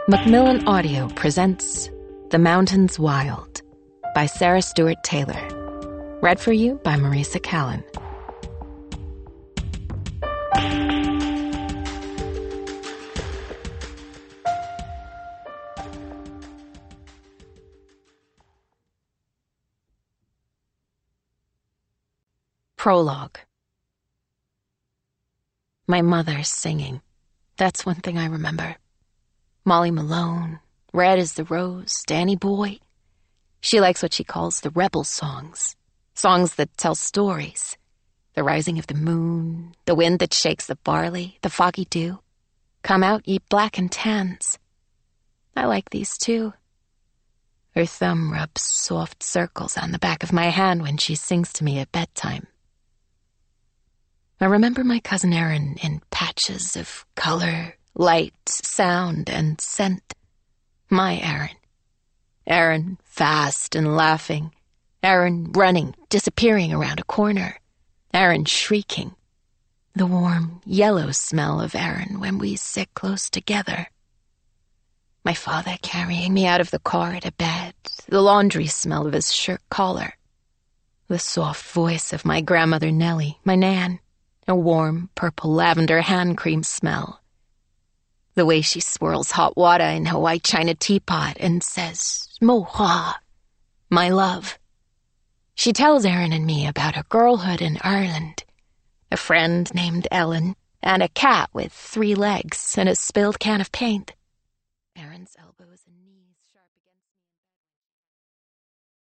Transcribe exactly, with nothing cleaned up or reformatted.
Macmillan Audio presents The Mountains Wild by Sarah Stewart Taylor. Read for you by Marisa Callan. Prologue. My mother's singing. That's one thing I remember. Molly Malone, Red as the Rose, Danny Boy. She likes what she calls the rebel songs. Songs that tell stories. The rising of the moon, the wind that shakes the barley, the foggy dew. Come out, ye black and tans. I like these too. Her thumb rubs soft circles on the back of my hand when she sings to me at bedtime. I remember my cousin Erin in patches of color, light, sound, and scent. My Erin. Erin fast and laughing. Erin running, disappearing around a corner. Erin shrieking. The warm, yellow smell of Erin when we sit close together. My father carrying me out of the car to bed, the laundry smell of his shirt collar. The soft voice of my grandmother Nellie, my Nan. A warm, purple lavender hand cream smell. The way she swirls hot water in her white china teapot and says, "Mo hua," my love. She tells Erin and me about her girlhood in Ireland, a friend named Ellen, and a cat with three legs and a spilled can of paint. Erin's elbows